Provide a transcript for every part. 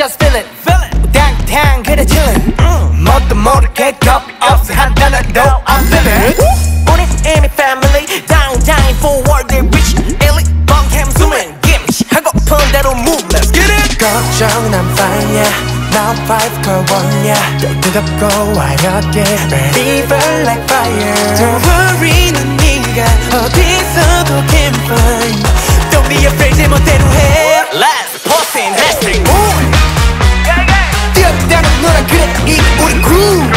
just feel it 우당탕 그래 chillin' 뭣도 모르게 겁 없어 한단어도 I'm feeling it 우린 이미 family 당장이 forward reach elite 뻥햄 zooming 김치 하고픈 대로 move let's get it 걱정은 I'm fine yeah now five call one yeah 뜨겁고 화려하게 fever like fire Don't worry 넌 네가 어디서도 can find Don't be afraid 제멋대로 해 Let's pause in hashtag move 뛰었다는 너랑 그래 이 우리 groove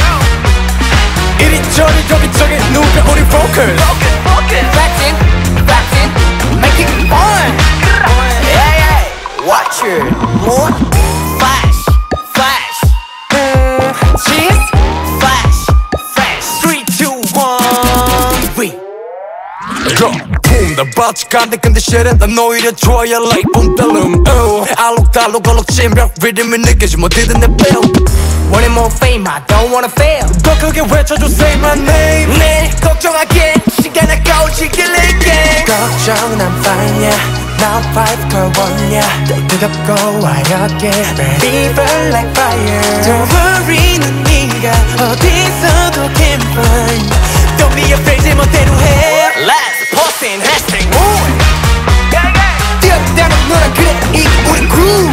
이리저리 저기저기 누가 우리 focus Flexing, flexing, make it fun Yeah, yeah, watch it more Flash, flash Cheese, flash, fresh 3, 2, 1 We Boom, 나 바치간데 근데 실은 난 오히려 좋아야 like 봄달름 알록달록 얼룩진벽 리듬이 느껴지면 어디든 내 feel Wanting more fame, I don't wanna fail 더 크게 외쳐줘 say my name 네, 걱정하게 시간 아까워지길래 again 걱정은 I'm fine, yeah Now five call one, yeah 뜨겁고 화려하게 Fever like fire Don't worry 넌 네가 어디서도 can find Don't be afraid 제멋대로 해 Let's pause in hashtag move 뛰었다는 너랑 그래 이 우리 groove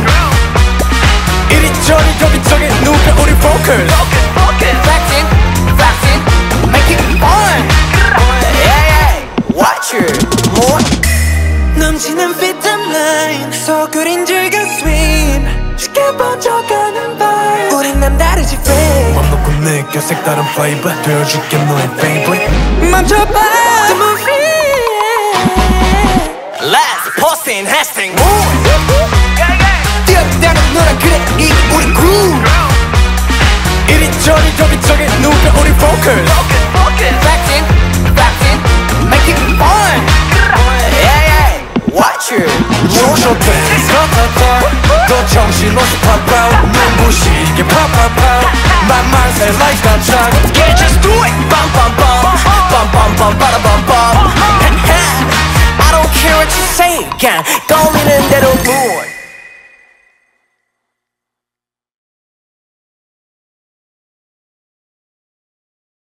이리저리 저기저기 누가 우리 focus Flexing, flexing, make it fun Yeah, yeah, watch it more 넘치는 fit line 서그린 즐겨 swim 쉽게 번져가는 vibe 우린 남다르지 free 맘 놓고 느껴 색다른 flavor 되어줄게 너의 favorite 만져봐 The movie Let's pause in hashtag move 뛰었다는 너랑 그래 이 우리 groove 이리저리 저기저기 누가 우리 focus Flexing, flexing, make it fun Yeah, yeah, watch it 조ሾ돼 서터터 너 정신없이 pop out 눈부시게 pop pop pop 만만세 like 깜짝 Yeah, just do it Bum bum bum Bum bum bum bada bum bum I don't care what you say 그냥 떠오르는 대로 move